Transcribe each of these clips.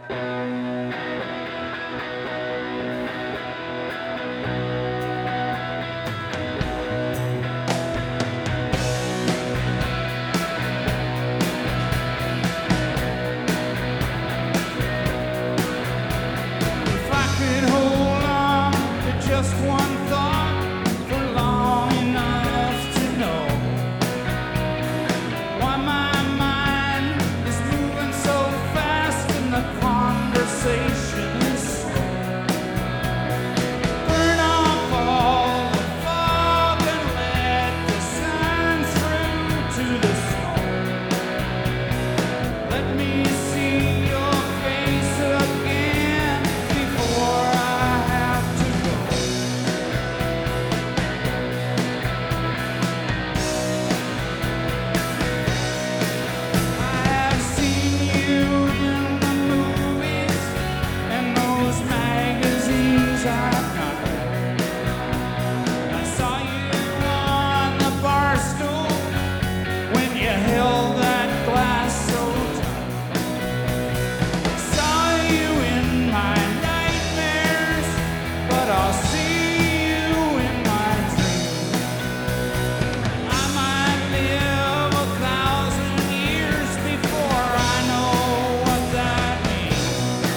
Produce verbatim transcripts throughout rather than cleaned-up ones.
If I could hold on to just one thought for long enough to know why my mind is moving so fast and the conversation is slow. Burn off all the fog and let the sun through to the snow. Let me see your face again before I have to go. I have seen you in the movies and those magazines I've got. I saw you on the bar stool when you held that glass so tight. Saw you in my nightmares, but I'll see you in my dreams. I might live a thousand years before I know what that means.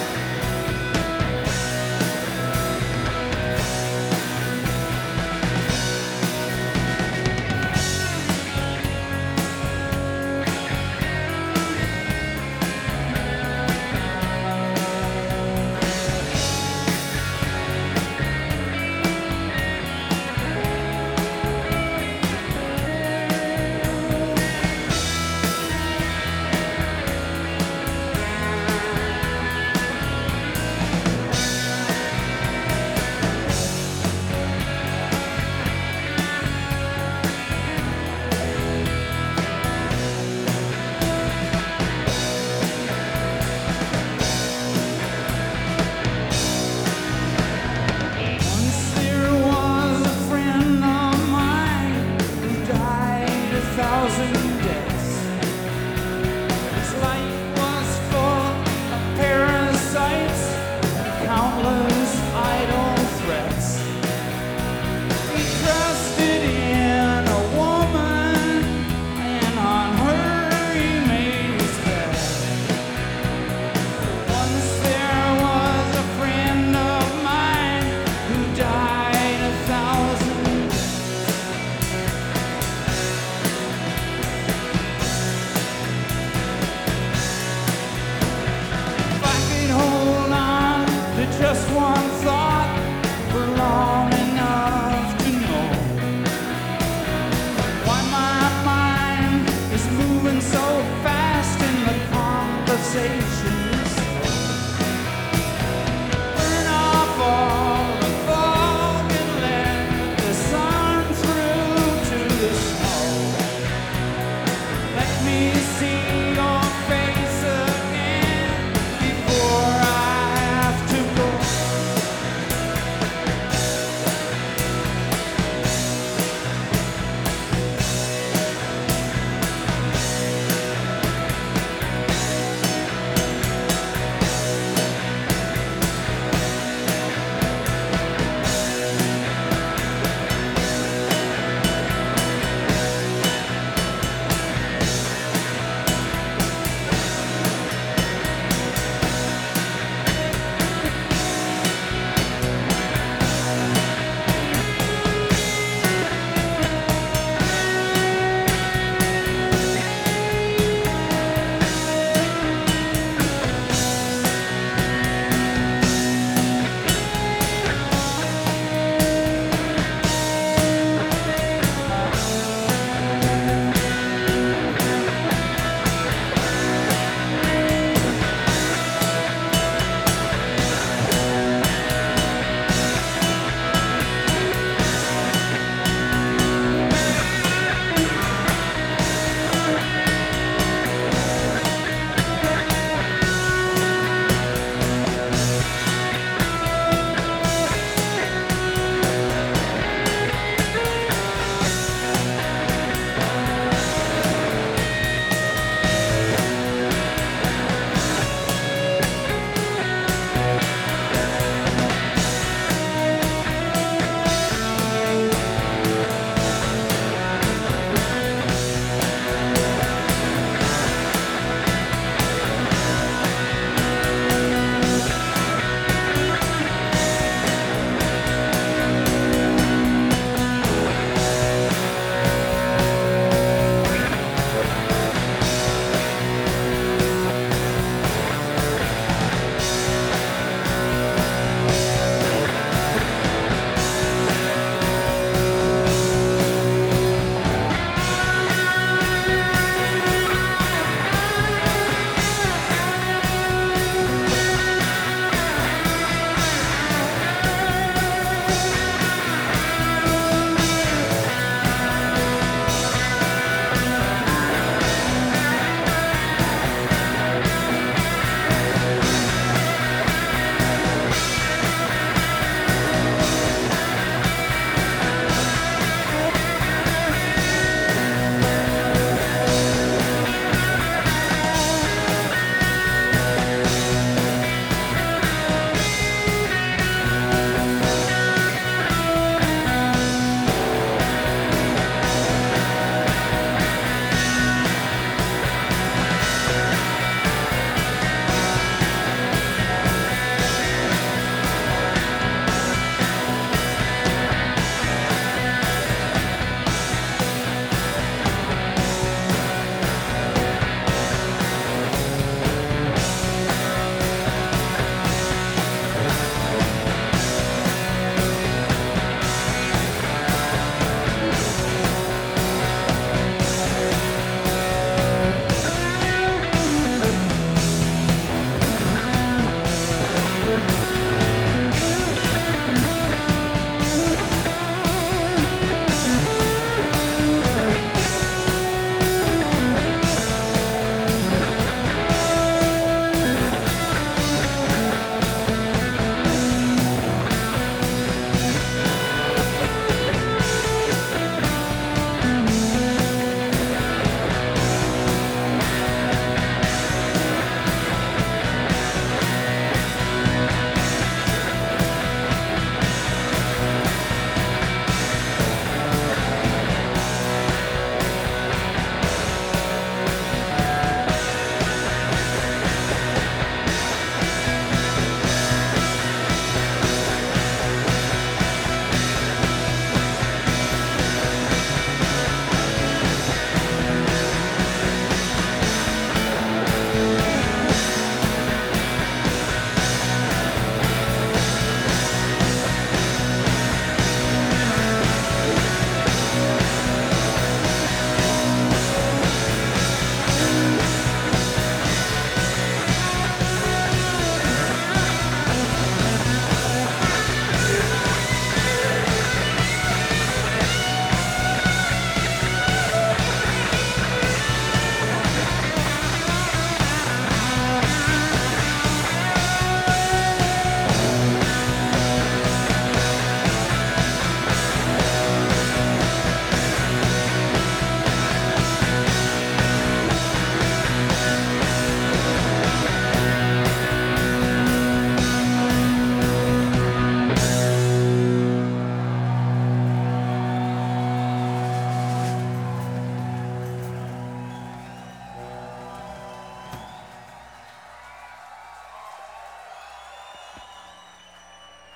Once there was a friend of mine who died a thousand deaths. His life was full of parasites and countless idle threats. He trusted in a woman, and on her he made his bet. Once there was a friend of mine who died a thousand deaths. If I could hold on to just one thought